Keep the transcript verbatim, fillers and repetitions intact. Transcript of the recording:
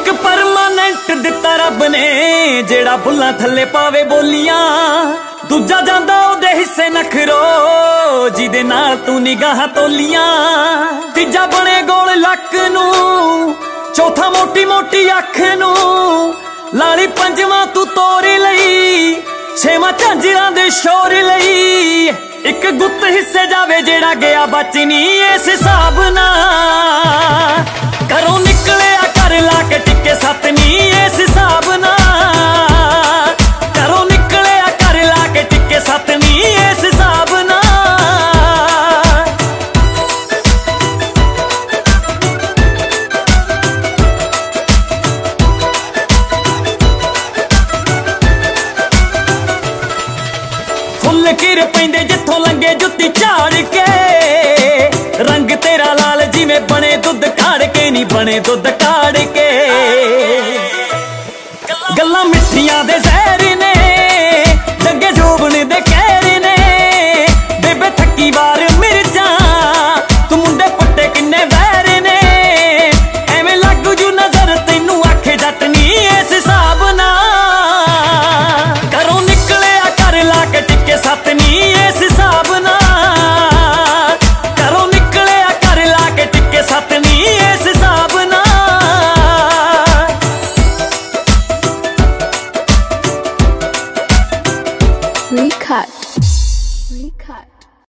ਇੱਕ ਪਰਮਾਨੈਂਟ ਦਿੱਤਾ ਰੱਬ ਨੇ ਜਿਹੜਾ ਬੁੱਲਾਂ ਥੱਲੇ ਪਾਵੇ ਬੋਲੀਆਂ। ਦੂਜਾ ਜਾਂਦਾ ਉਹਦੇ ਹਿੱਸੇ ਨਖਰੋ ਜਿਹਦੇ ਨਾਲ ਤੂੰ ਨਿਗਾਹਾਂ ਤੋਲੀਆਂ। ਤੀਜਾ ਬਣੇ ਗੋਲ ਲੱਕ ਨੂੰ, ਚੌਥਾ ਮੋਟੀ ਮੋਟੀ ਅੱਖ ਨੂੰ, ਲਾਲੀ ਪੰਜਵਾਂ ਤੂੰ ਤੋਰ ਲਈ, ਛੇਵਾਂ ਝਾਂਜਰਾਂ ਦੇ ਸ਼ੋਰ ਲਈ। ਇੱਕ ਗੁੱਤ ਹਿੱਸੇ ਜਾਵੇ ਜਿਹੜਾ ਗਿਆ ਬਚ ਨਹੀਂ ਇਸ ਹਿਸਾਬ ਨਾਲ। ਘਰੋਂ ਨਿਕਲਿਆ ਘਰ ਲਾ ਕੇ ਟਿੱਕੇ ਸੱਤ ਨਹੀਂ ਇਸ ਹਿਸਾਬ ਨਾਲ। ਘਰੋਂ ਨਿਕਲਿਆ ਘਰ ਲਾ ਕੇ ਟਿੱਕੇ ਸੱਤ ਨਹੀਂ ਇਸ ਹਿਸਾਬ ਨਾਲ। ਫੁੱਲ ਕਿਰ ਪੈਂਦੇ ਜਿੱਥੋਂ ਲੰਗੇ ਜੁੱਤੀ ਝਾੜ ਕੇ, ਰੰਗ ਤੇਰਾ ਲਾਲ ਜਿਵੇਂ ਬਣੇ ਦੁੱਧ ਕਾੜ ਕੇ, ਨਹੀਂ ਬਣੇ ਦੁੱਧ ਕਾੜ ਕੇ।